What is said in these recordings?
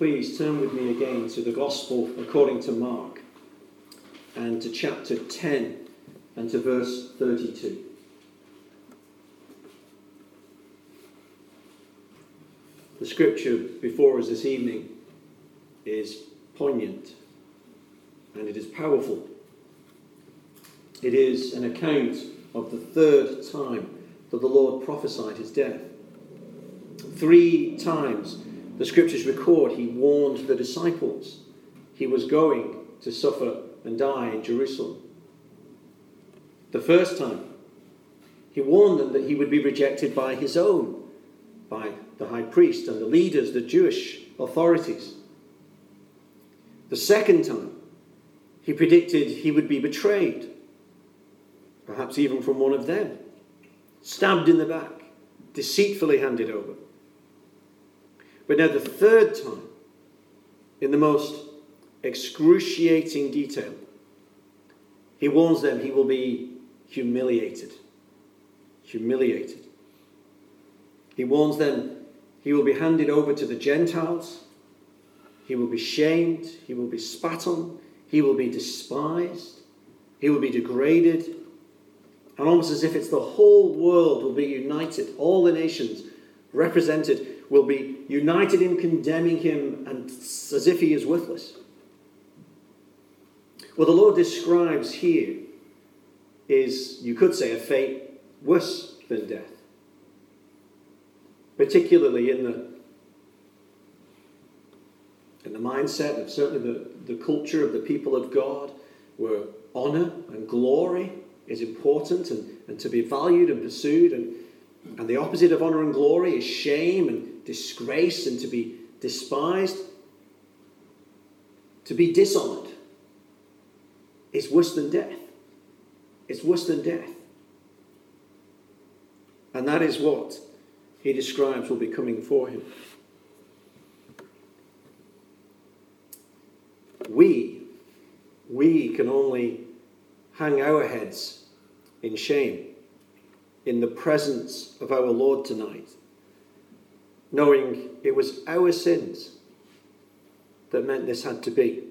Please turn with me again to the Gospel according to Mark and to chapter 10 and to verse 32. The scripture before us this evening is poignant and it is powerful. It is an account of the third time that the Lord prophesied his death. 3 times the scriptures record he warned the disciples he was going to suffer and die in Jerusalem. The first time, he warned them that he would be rejected by his own, by the high priest and the leaders, the Jewish authorities. The second time, he predicted he would be betrayed, perhaps even from one of them, stabbed in the back, deceitfully handed over. But now the third time, in the most excruciating detail, he warns them he will be humiliated. Humiliated. He warns them he will be handed over to the Gentiles. He will be shamed. He will be spat on. He will be despised. He will be degraded. And almost as if it's the whole world will be united, all the nations represented will be united in condemning him and as if he is worthless. What the Lord describes here is, you could say, a fate worse than death. Particularly in the mindset of certainly the culture of the people of God, where honour and glory is important and to be valued and pursued, and the opposite of honour and glory is shame and disgrace and to be despised. To be dishonoured is worse than death. It's worse than death. And that is what he describes will be coming for him. We can only hang our heads in shame in the presence of our Lord tonight, knowing it was our sins that meant this had to be.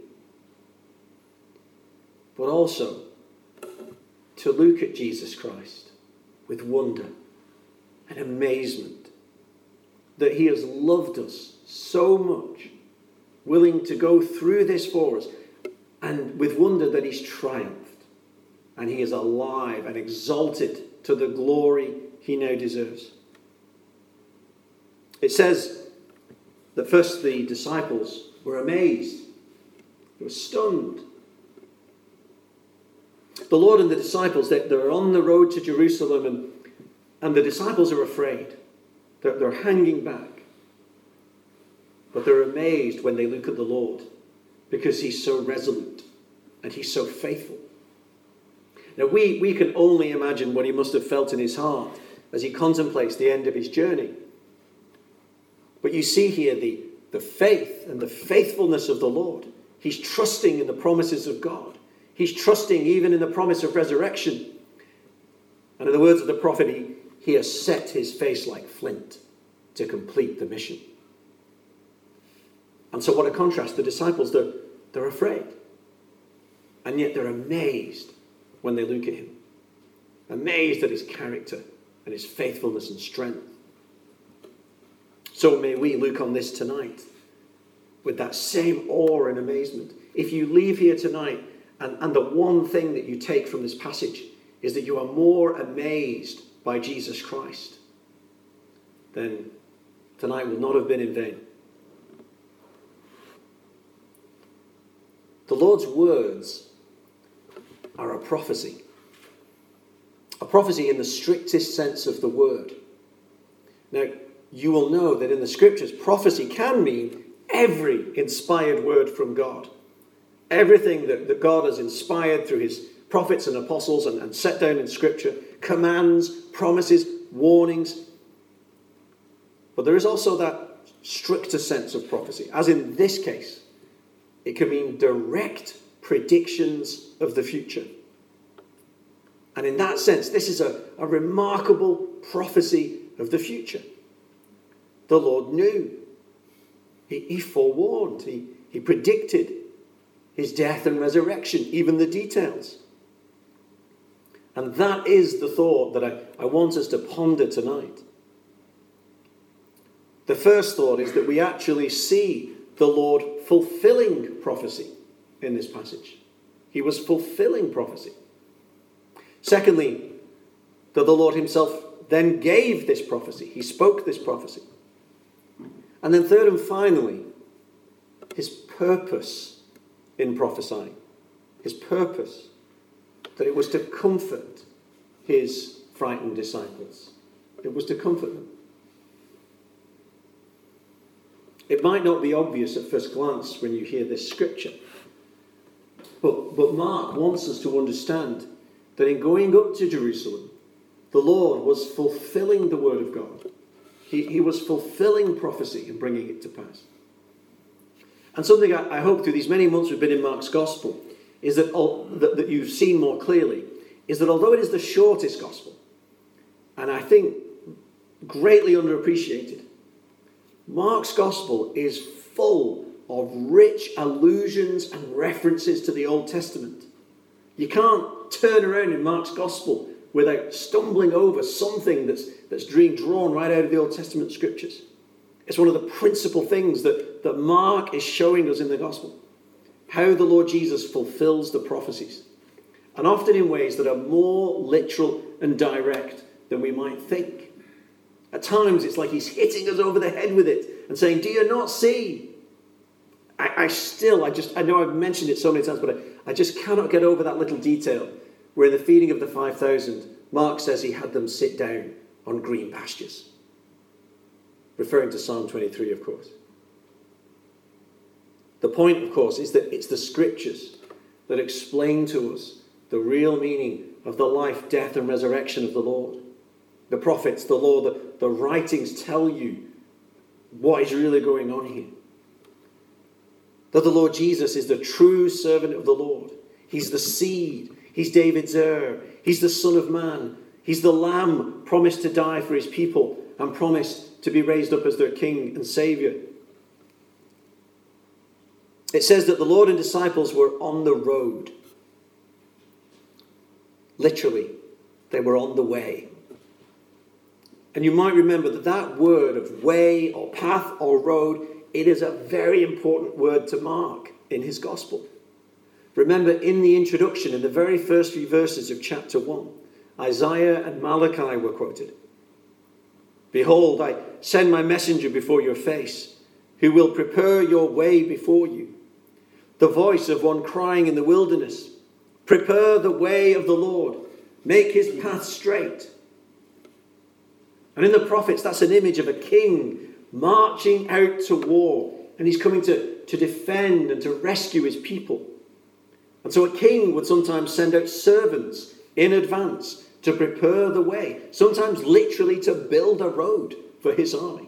But also to look at Jesus Christ with wonder and amazement that he has loved us so much, willing to go through this for us, and with wonder that he's triumphed and he is alive and exalted to the glory he now deserves. It says that first the disciples were amazed. They were stunned. The Lord and the disciples, they're on the road to Jerusalem and the disciples are afraid. They're hanging back. But they're amazed when they look at the Lord because he's so resolute and he's so faithful. Now we can only imagine what he must have felt in his heart as he contemplates the end of his journey. But you see here the faith and the faithfulness of the Lord. He's trusting in the promises of God. He's trusting even in the promise of resurrection. And in the words of the prophet, he has set his face like flint to complete the mission. And so what a contrast. The disciples, they're afraid. And yet they're amazed when they look at him. Amazed at his character and his faithfulness and strength. So may we look on this tonight with that same awe and amazement. If you leave here tonight and the one thing that you take from this passage is that you are more amazed by Jesus Christ, then tonight will not have been in vain. The Lord's words are a prophecy. A prophecy in the strictest sense of the word. Now, you will know that in the scriptures, prophecy can mean every inspired word from God. Everything that God has inspired through his prophets and apostles and set down in scripture, commands, promises, warnings. But there is also that stricter sense of prophecy, as in this case. It can mean direct predictions of the future. And in that sense, this is a remarkable prophecy of the future. The Lord knew. He forewarned, he predicted his death and resurrection, even the details. And that is the thought that I want us to ponder tonight. The first thought is that we actually see the Lord fulfilling prophecy in this passage. He was fulfilling prophecy. Secondly, that the Lord himself then gave this prophecy. He spoke this prophecy. And then third and finally, his purpose in prophesying. His purpose, that it was to comfort his frightened disciples. It was to comfort them. It might not be obvious at first glance when you hear this scripture, but Mark wants us to understand that in going up to Jerusalem, the Lord was fulfilling the word of God. He was fulfilling prophecy and bringing it to pass. And something I hope through these many months we've been in Mark's Gospel is that you've seen more clearly, is that although it is the shortest Gospel, and I think greatly underappreciated, Mark's Gospel is full of rich allusions and references to the Old Testament. You can't turn around in Mark's Gospel without stumbling over something that's being drawn right out of the Old Testament scriptures. It's one of the principal things that Mark is showing us in the Gospel. How the Lord Jesus fulfills the prophecies. And often in ways that are more literal and direct than we might think. At times it's like he's hitting us over the head with it and saying, do you not see? I know I've mentioned it so many times, but I just cannot get over that little detail where in the feeding of the 5,000, Mark says he had them sit down on green pastures. Referring to Psalm 23, of course. The point, of course, is that it's the scriptures that explain to us the real meaning of the life, death, and resurrection of the Lord. The prophets, the law, the writings tell you what is really going on here. That the Lord Jesus is the true servant of the Lord. He's the seed. He's David's heir. He's the Son of Man. He's the Lamb promised to die for his people and promised to be raised up as their King and Saviour. It says that the Lord and disciples were on the road. Literally, they were on the way. And you might remember that word of way or path or road, it is a very important word to Mark in his Gospel. Remember in the introduction, in the very first few verses of chapter 1, Isaiah and Malachi were quoted. Behold, I send my messenger before your face, who will prepare your way before you. The voice of one crying in the wilderness, prepare the way of the Lord, make his path straight. And in the prophets, that's an image of a king marching out to war. And he's coming to defend and to rescue his people. And so a king would sometimes send out servants in advance to prepare the way. Sometimes literally to build a road for his army.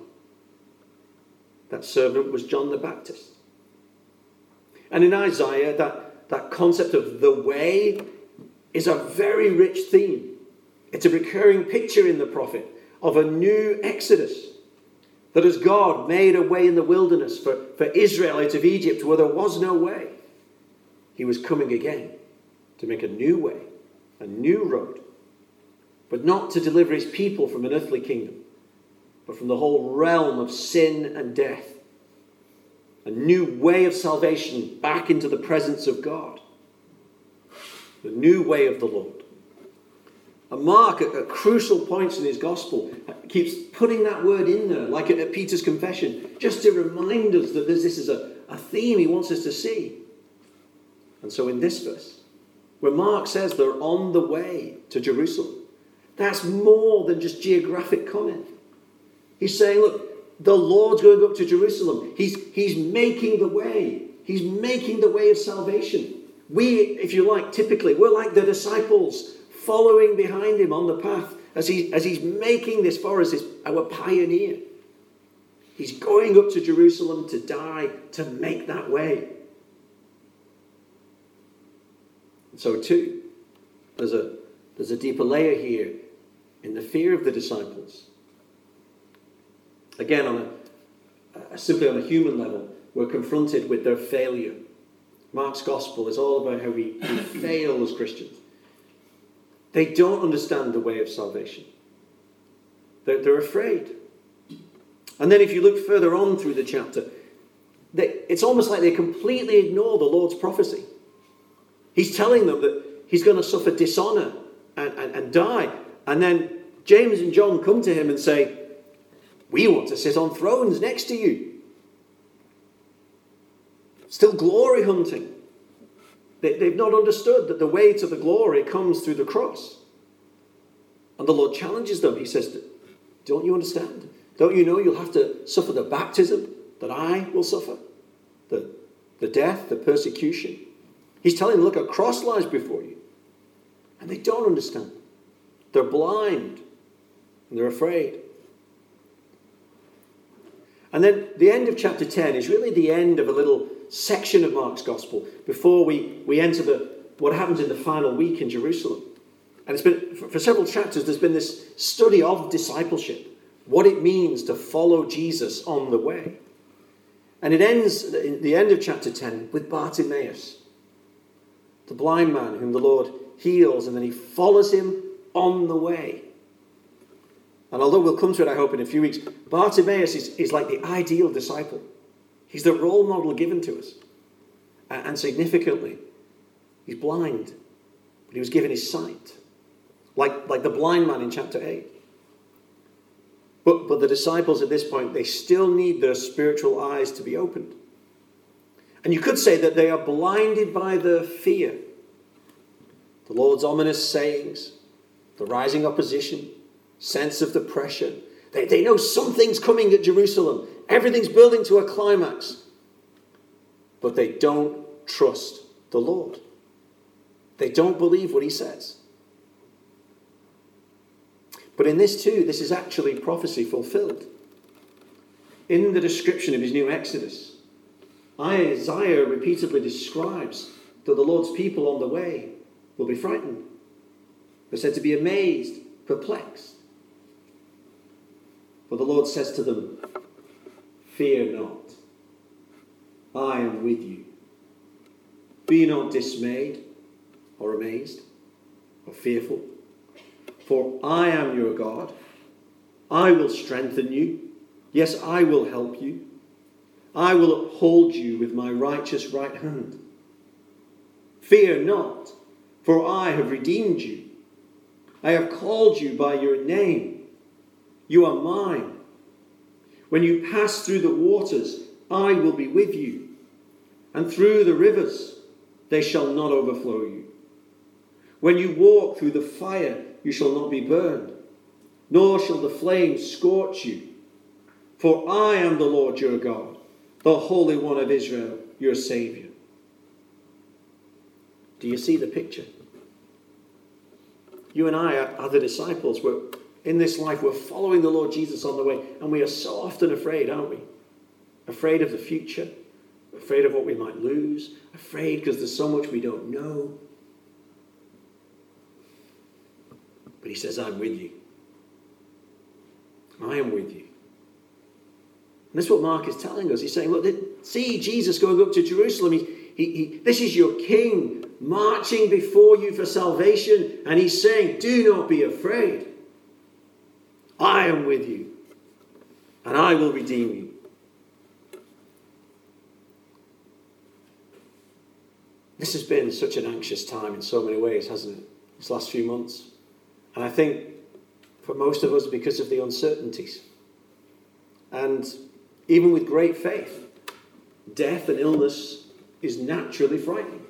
That servant was John the Baptist. And in Isaiah, that concept of the way is a very rich theme. It's a recurring picture in the prophet of a new exodus. That as God made a way in the wilderness for Israel out of Egypt where there was no way, he was coming again to make a new way, a new road. But not to deliver his people from an earthly kingdom, but from the whole realm of sin and death. A new way of salvation back into the presence of God. The new way of the Lord. And Mark, at crucial points in his gospel, keeps putting that word in there, like at Peter's confession, just to remind us that this is a theme he wants us to see. And so in this verse, where Mark says they're on the way to Jerusalem, that's more than just geographic comment. He's saying, look, the Lord's going up to Jerusalem. He's making the way. He's making the way of salvation. We, if you like, typically, we're like the disciples following behind him on the path as he's making this for us, our pioneer. He's going up to Jerusalem to die, to make that way. And so too, there's a deeper layer here in the fear of the disciples. Again, simply on a human level, were confronted with their failure. Mark's gospel is all about how we fail as Christians. They don't understand the way of salvation. They're afraid. And then if you look further on through the chapter, it's almost like they completely ignore the Lord's prophecy. He's telling them that he's going to suffer dishonor and die. And then James and John come to him and say, we want to sit on thrones next to you. Still glory hunting. They've not understood that the way to the glory comes through the cross. And the Lord challenges them. He says, don't you understand? Don't you know you'll have to suffer the baptism that I will suffer? The death, the persecution. He's telling them, look, a cross lies before you. And they don't understand. They're blind. And they're afraid. And then the end of chapter 10 is really the end of a little section of Mark's gospel before we enter what happens in the final week in Jerusalem. And it's been, for several chapters, there's been this study of discipleship, what it means to follow Jesus on the way. And it ends, in the end of chapter 10, with Bartimaeus, the blind man whom the Lord heals, and then he follows him on the way. And although we'll come to it, I hope, in a few weeks, Bartimaeus is like the ideal disciple. He's the role model given to us. And significantly, he's blind, but he was given his sight. Like the blind man in chapter 8. But the disciples at this point, they still need their spiritual eyes to be opened. And you could say that they are blinded by their fear. The Lord's ominous sayings, the rising opposition, sense of the pressure. They know something's coming at Jerusalem. Everything's building to a climax. But they don't trust the Lord. They don't believe what he says. But in this too, this is actually prophecy fulfilled. In the description of his new Exodus, Isaiah repeatedly describes that the Lord's people on the way will be frightened. They're said to be amazed, perplexed. But the Lord says to them, fear not, I am with you. Be not dismayed or amazed or fearful, for I am your God. I will strengthen you. Yes, I will help you. I will uphold you with my righteous right hand. Fear not, for I have redeemed you. I have called you by your name. You are mine. When you pass through the waters, I will be with you. And through the rivers, they shall not overflow you. When you walk through the fire, you shall not be burned, nor shall the flames scorch you. For I am the Lord your God, the Holy One of Israel, your Saviour. Do you see the picture? You and I are the disciples. In this life, we're following the Lord Jesus on the way, and we are so often afraid, aren't we? Afraid of the future, afraid of what we might lose, afraid because there's so much we don't know. But he says, I'm with you. I am with you. And that's what Mark is telling us. He's saying, look, see Jesus going up to Jerusalem. This is your king marching before you for salvation. And he's saying, do not be afraid. I am with you. And I will redeem you. This has been such an anxious time in so many ways, hasn't it? These last few months. And I think for most of us, because of the uncertainties. And even with great faith, death and illness is naturally frightening.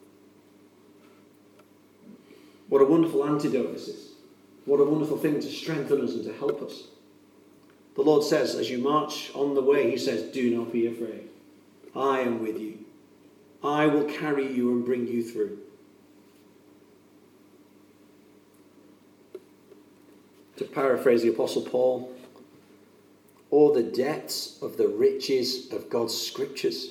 What a wonderful antidote this is. What a wonderful thing to strengthen us and to help us. The Lord says, as you march on the way, he says, do not be afraid. I am with you. I will carry you and bring you through. To paraphrase the Apostle Paul, oh, the depths of the riches of God's scriptures.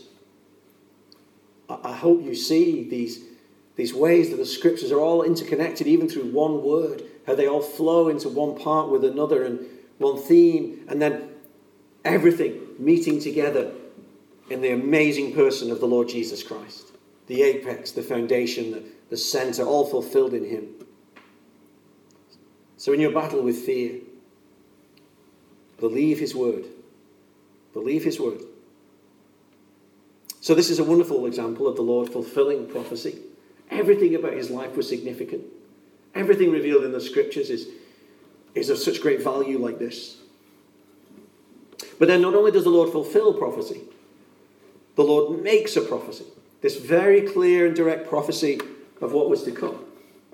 I hope you see these ways that the scriptures are all interconnected, even through one word, how they all flow into one part with another and one theme, and then everything meeting together in the amazing person of the Lord Jesus Christ. The apex, the foundation, the center, all fulfilled in him. So in your battle with fear, believe his word. Believe his word. So this is a wonderful example of the Lord fulfilling prophecy. Everything about his life was significant. Everything revealed in the scriptures is of such great value like this. But then not only does the Lord fulfill prophecy, the Lord makes a prophecy. This very clear and direct prophecy of what was to come.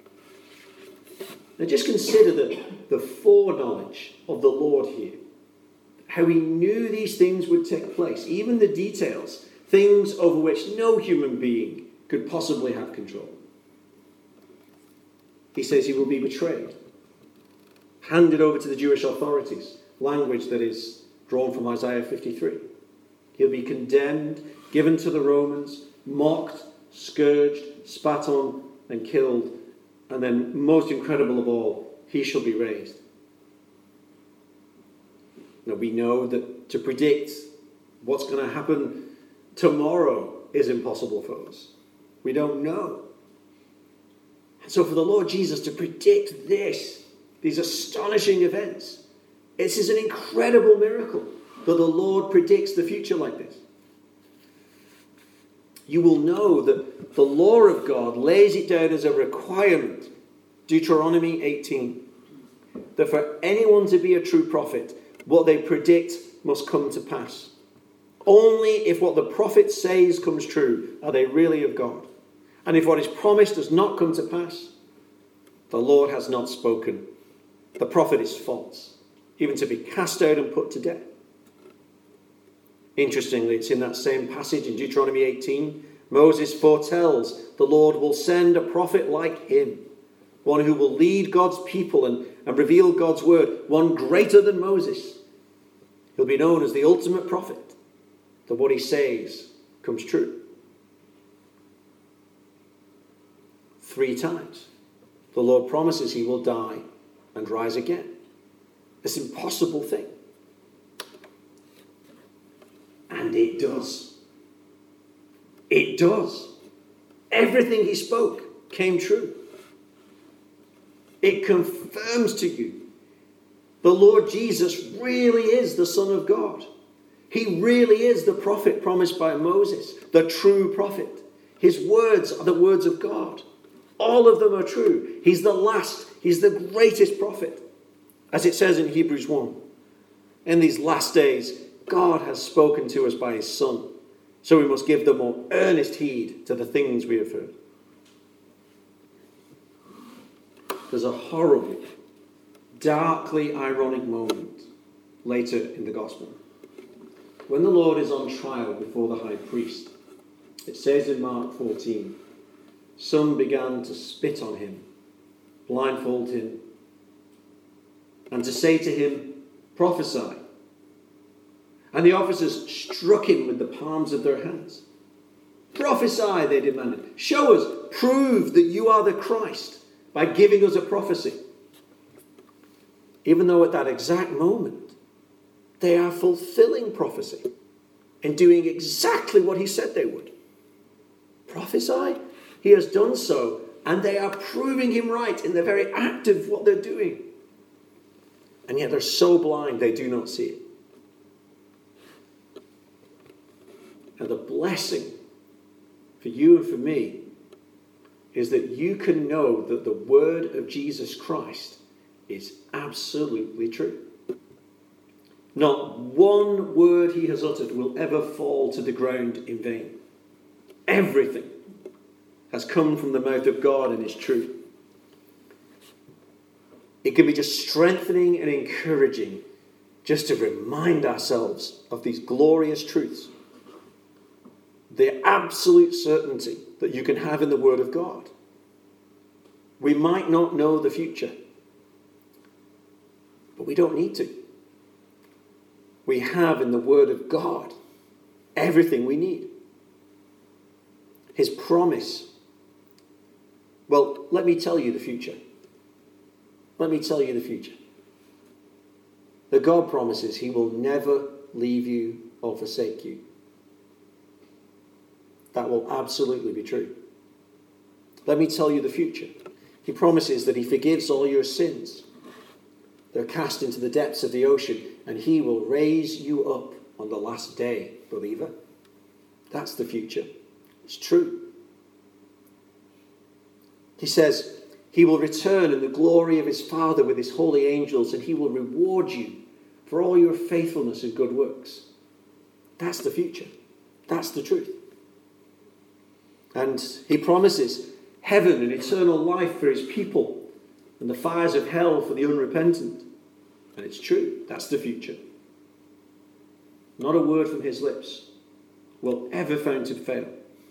Now just consider the foreknowledge of the Lord here. How he knew these things would take place. Even the details. Things over which no human being could possibly have control. He says he will be betrayed. Handed over to the Jewish authorities. Language that is drawn from Isaiah 53. He'll be condemned, given to the Romans, mocked, scourged, spat on, and killed. And then, most incredible of all, he shall be raised. Now, we know that to predict what's going to happen tomorrow is impossible for us. We don't know. And so for the Lord Jesus to predict these astonishing events, this is an incredible miracle that the Lord predicts the future like this. You will know that the law of God lays it down as a requirement. Deuteronomy 18. That for anyone to be a true prophet, what they predict must come to pass. Only if what the prophet says comes true are they really of God. And if what is promised does not come to pass, the Lord has not spoken. The prophet is false, even to be cast out and put to death. Interestingly, it's in that same passage in Deuteronomy 18, Moses foretells the Lord will send a prophet like him, one who will lead God's people and reveal God's word, one greater than Moses. He'll be known as the ultimate prophet, that what he says comes true. 3 times, the Lord promises he will die and rise again. This impossible thing. And it does. It does. Everything he spoke came true. It confirms to you the Lord Jesus really is the Son of God. He really is the prophet promised by Moses, the true prophet. His words are the words of God. All of them are true. He's the last, he's the greatest prophet. As it says in Hebrews 1, in these last days, God has spoken to us by his Son, so we must give the more earnest heed to the things we have heard. There's a horrible, darkly ironic moment later in the gospel. When the Lord is on trial before the high priest, it says in Mark 14, some began to spit on him, blindfold him, and to say to him, prophesy. And the officers struck him with the palms of their hands. Prophesy, they demanded. Show us, prove that you are the Christ by giving us a prophecy. Even though at that exact moment, they are fulfilling prophecy and doing exactly what he said they would. Prophesy? He has done so, and they are proving him right in the very act of what they're doing. And yet they're so blind they do not see it. And the blessing for you and for me is that you can know that the word of Jesus Christ is absolutely true. Not one word he has uttered will ever fall to the ground in vain. Everything has come from the mouth of God and is true. It can be just strengthening and encouraging just to remind ourselves of these glorious truths. The absolute certainty that you can have in the Word of God. We might not know the future, but we don't need to. We have in the Word of God everything we need. His promise. Well, let me tell you the future. Let me tell you the future. That God promises he will never leave you or forsake you. That will absolutely be true. Let me tell you the future. He promises that he forgives all your sins. They're cast into the depths of the ocean, and he will raise you up on the last day, believer. That's the future. It's true. He says he will return in the glory of his Father with his holy angels, and he will reward you for all your faithfulness and good works. That's the future. That's the truth. And he promises heaven and eternal life for his people, and the fires of hell for the unrepentant. And it's true. That's the future. Not a word from his lips will ever found to fail.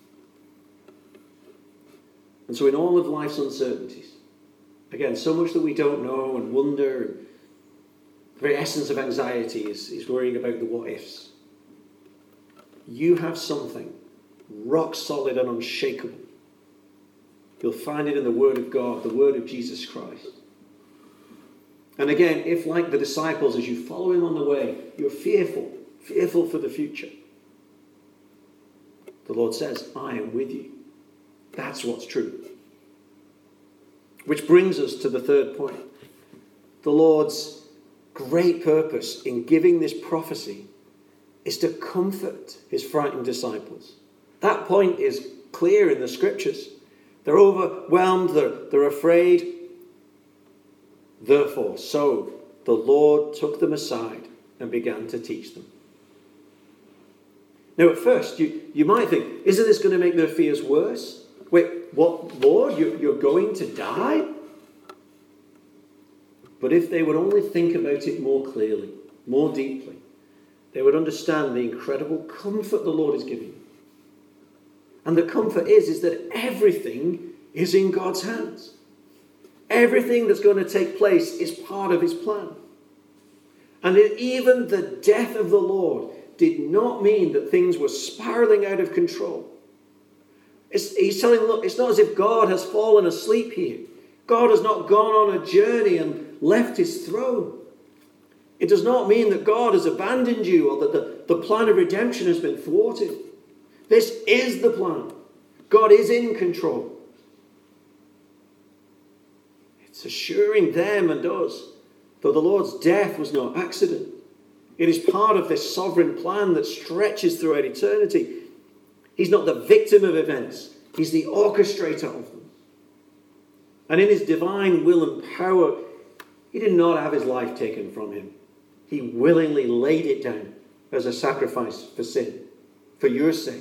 And so in all of life's uncertainties, again, so much that we don't know and wonder, and the very essence of anxiety is worrying about the what-ifs. You have something rock solid and unshakable. You'll find it in the Word of God, the Word of Jesus Christ. And again, if like the disciples, as you follow him on the way, you're fearful for the future, the Lord says, I am with you. That's what's true. Which brings us to the third point. The Lord's great purpose in giving this prophecy is to comfort his frightened disciples. That point is clear in the scriptures. They're overwhelmed, they're afraid. Therefore, so the Lord took them aside and began to teach them. Now, at first, you might think, isn't this going to make their fears worse? Wait, what, Lord? You're going to die? But if they would only think about it more clearly, more deeply, they would understand the incredible comfort the Lord is giving. And the comfort is that everything is in God's hands. Everything that's going to take place is part of his plan. And even the death of the Lord did not mean that things were spiraling out of control. He's telling them, look, it's not as if God has fallen asleep here. God has not gone on a journey and left his throne. It does not mean that God has abandoned you or that the plan of redemption has been thwarted. This is the plan. God is in control. It's assuring them and us that the Lord's death was no accident. It is part of this sovereign plan that stretches throughout eternity. He's not the victim of events. He's the orchestrator of them. And in his divine will and power, he did not have his life taken from him. He willingly laid it down as a sacrifice for sin, for your sake.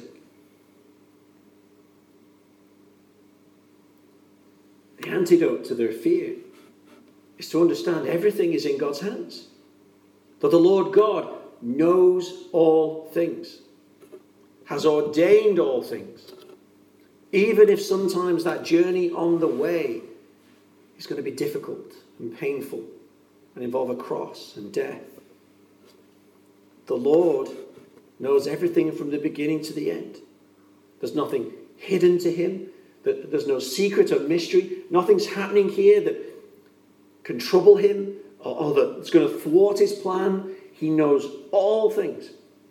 The antidote to their fear is to understand everything is in God's hands. That the Lord God knows all things, has ordained all things, even if sometimes that journey on the way is going to be difficult and painful and involve a cross and death. The Lord knows everything from the beginning to the end. There's nothing hidden to him. There's no secret or mystery. Nothing's happening here that can trouble him or that's going to thwart his plan. He knows all things.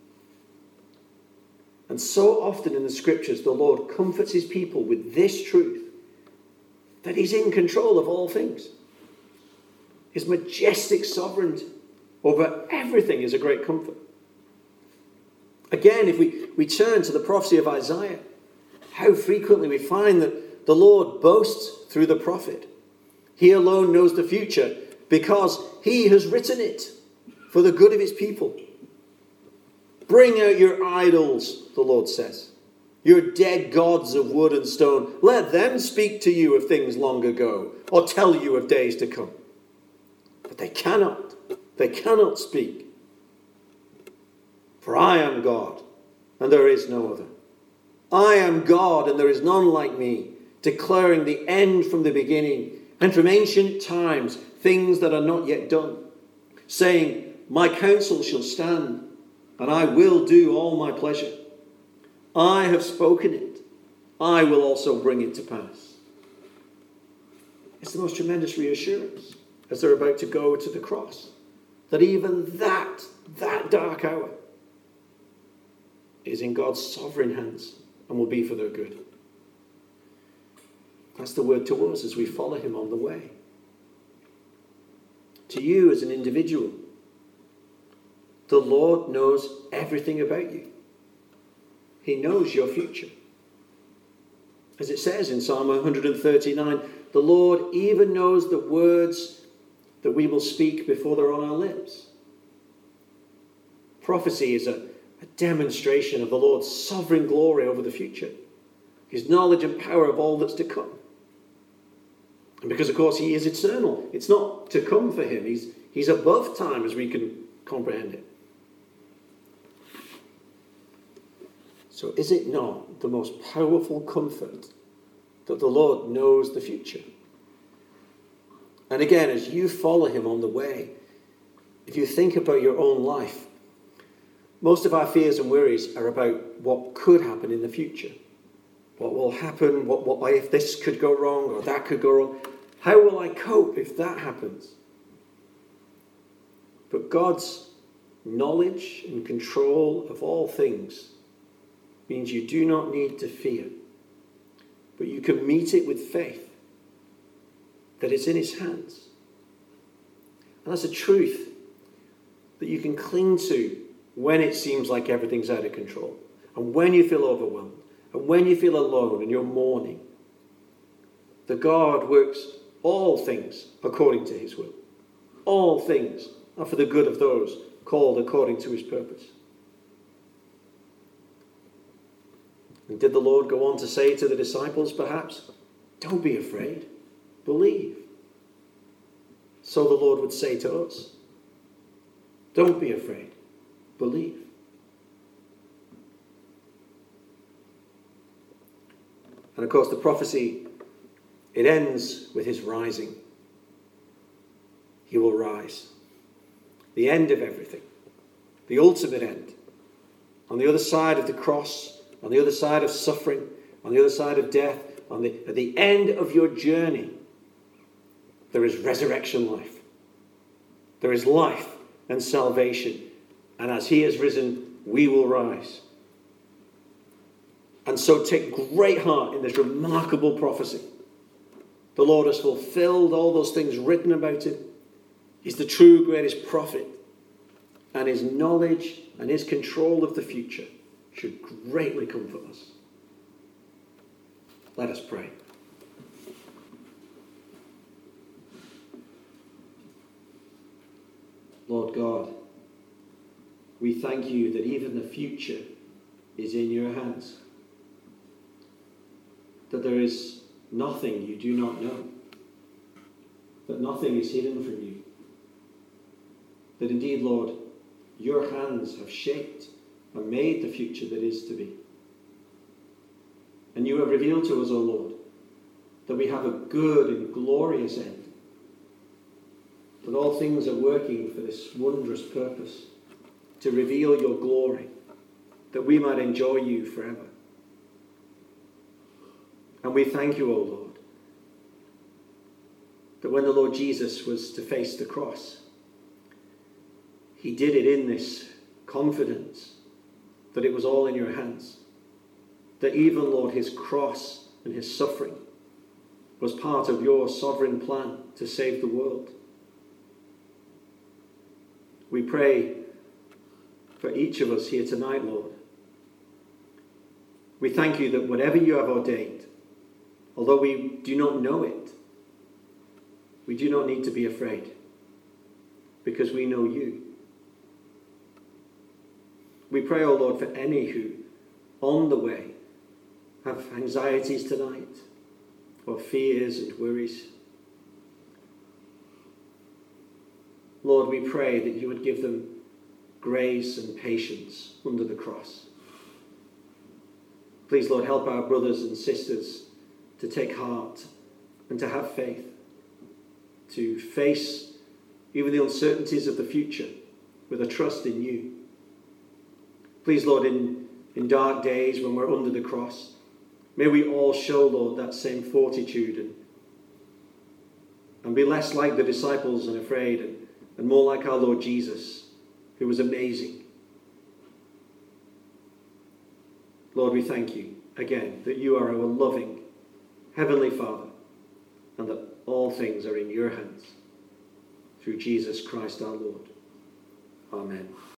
And so often in the scriptures, the Lord comforts his people with this truth, that he's in control of all things. His majestic sovereignty over everything is a great comfort. Again, if we turn to the prophecy of Isaiah, how frequently we find that the Lord boasts through the prophet. He alone knows the future because he has written it for the good of his people. Bring out your idols, the Lord says, your dead gods of wood and stone. Let them speak to you of things long ago or tell you of days to come. But they cannot. They cannot speak. For I am God, and there is no other. I am God, and there is none like me, declaring the end from the beginning, and from ancient times things that are not yet done, saying, my counsel shall stand, and I will do all my pleasure. I have spoken it. I will also bring it to pass. It's the most tremendous reassurance as they're about to go to the cross, that even that dark hour, is in God's sovereign hands and will be for their good. That's the word to us as we follow him on the way. To you as an individual, the Lord knows everything about you. He knows your future. As it says in Psalm 139, the Lord even knows the words that we will speak before they're on our lips. Prophecy is a demonstration of the Lord's sovereign glory over the future, his knowledge and power of all that's to come. And because, of course, he is eternal, it's not to come for him. He's above time as we can comprehend it. So is it not the most powerful comfort that the Lord knows the future? And again, as you follow him on the way, if you think about your own life, most of our fears and worries are about what could happen in the future. What will happen? What if this could go wrong or that could go wrong? How will I cope if that happens? But God's knowledge and control of all things means you do not need to fear, but you can meet it with faith that it's in his hands. And that's a truth that you can cling to when it seems like everything's out of control, and when you feel overwhelmed, and when you feel alone and you're mourning. The God works all things according to his will. All things are for the good of those called according to his purpose. And did the Lord go on to say to the disciples, perhaps, don't be afraid, believe. So the Lord would say to us, don't be afraid, believe. And of course the prophecy, it ends with his rising. He will rise. The end of everything. The ultimate end. On the other side of the cross, on the other side of suffering, on the other side of death, at the end of your journey, there is resurrection life. There is life and salvation. And as he has risen, we will rise. And so take great heart in this remarkable prophecy. The Lord has fulfilled all those things written about him. He's the true greatest prophet. And his knowledge and his control of the future should greatly comfort us. Let us pray. Lord God, we thank you that even the future is in your hands. That there is nothing you do not know. That nothing is hidden from you. That indeed, Lord, your hands have shaped and made the future that is to be. And you have revealed to us, O Lord, that we have a good and glorious end. That all things are working for this wondrous purpose, to reveal your glory, that we might enjoy you forever. And we thank you, O Lord, that when the Lord Jesus was to face the cross, he did it in this confidence that it was all in your hands. That even, Lord, his cross and his suffering was part of your sovereign plan to save the world. We pray for each of us here tonight, Lord. We thank you that whatever you have ordained, although we do not know it, we do not need to be afraid, because we know you. We pray, O Lord, for any who, on the way, have anxieties tonight, or fears and worries. Lord, we pray that you would give them grace and patience under the cross. Please, Lord, help our brothers and sisters to take heart and to have faith, to face even the uncertainties of the future with a trust in you. Please, Lord, in dark days when we're under the cross, may we all show, Lord, that same fortitude and be less like the disciples and afraid and more like our Lord Jesus, who was amazing. Lord, we thank you again that you are our loving Heavenly Father and that all things are in your hands. Through Jesus Christ our Lord. Amen.